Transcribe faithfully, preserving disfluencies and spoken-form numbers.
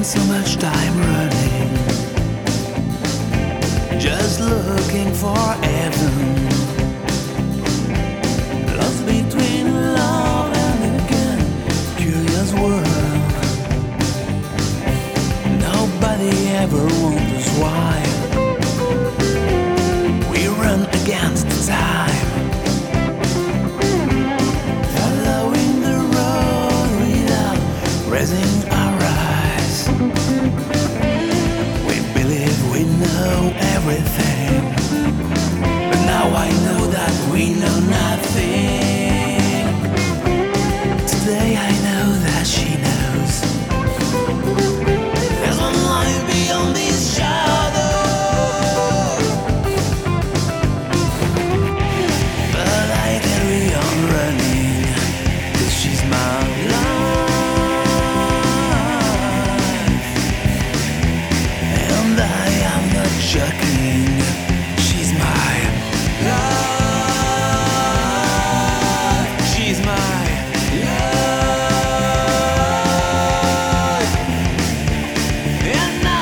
so much time running, just looking for heaven, lost between love and again, curious world. Nobody ever wonders why we run against time, following the road without raising our eyes. We believe we know everything, but now I know that we know nothing. Today I know that she knows there's one life beyond this shadow, but I carry on running, 'cause she's my life, and I am not joking. She's my life, she's my life, and I